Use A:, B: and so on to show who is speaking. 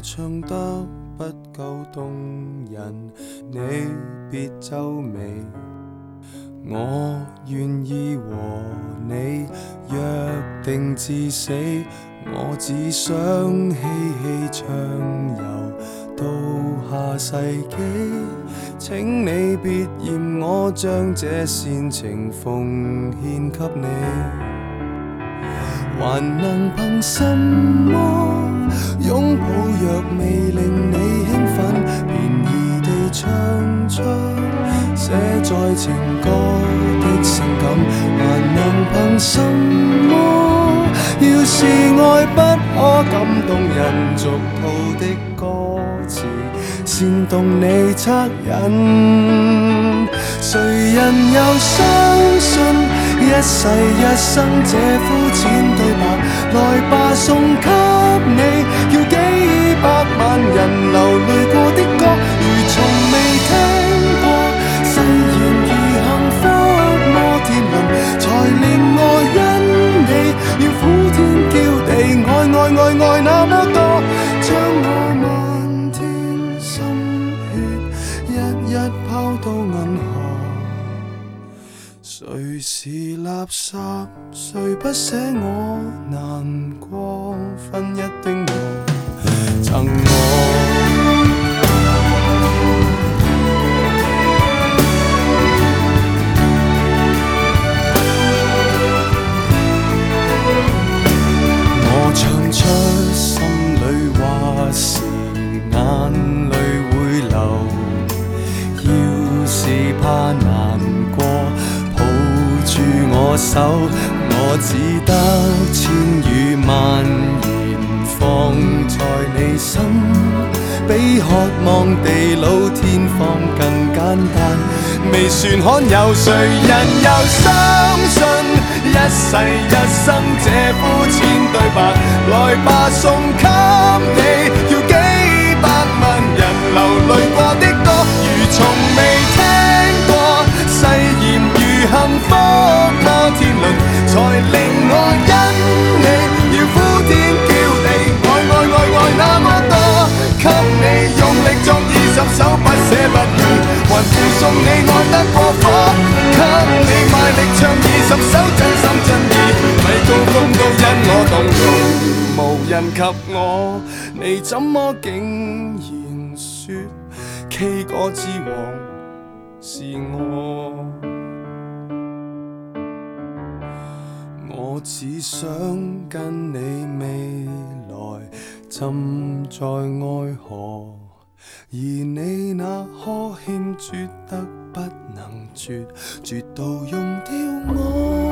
A: 唱得不夠動人，你別皺眉。我願意和你約定至死，我只想嬉戲暢遊到下世紀。請你別嫌我將這煽情奉獻給你，還能憑什麼擁抱若未令你興奮，便宜地唱出寫在情歌的性感，還能憑什麼要是愛不可感動人俗套的歌詞煽動你惻隱，誰人又相信一世一生這膚淺對白？來吧送給你，叫幾百萬人流淚過的歌，如從未聽過。誓言如幸福摩天輪，才令我因你要呼天叫地，愛那麼多，將我漫天心血一一拋到銀河。誰是垃圾？誰不捨我難過？分一丁我贈我。我唱出心裏話時，眼淚會流。要是怕難過，抱住我手，我只得千語萬言放在你心，比渴望地老天荒更簡單。未算罕有，誰人又相信一世一生這膚淺對白？來吧送給你，叫幾百萬人流淚過的歌，如從未聽過。誓言如幸福摩天輪，才令我因你要呼天叫地，愛那麼多，給你用力作20首，不捨不棄，還附送你愛得過火，給你賣力唱20首，真心真意，米高峰都因我動容，無人及我，你怎麼竟然說 K 歌之王是我？我只想跟你未來浸在愛河，而你那呵欠絕得不能絕，絕到用掉我。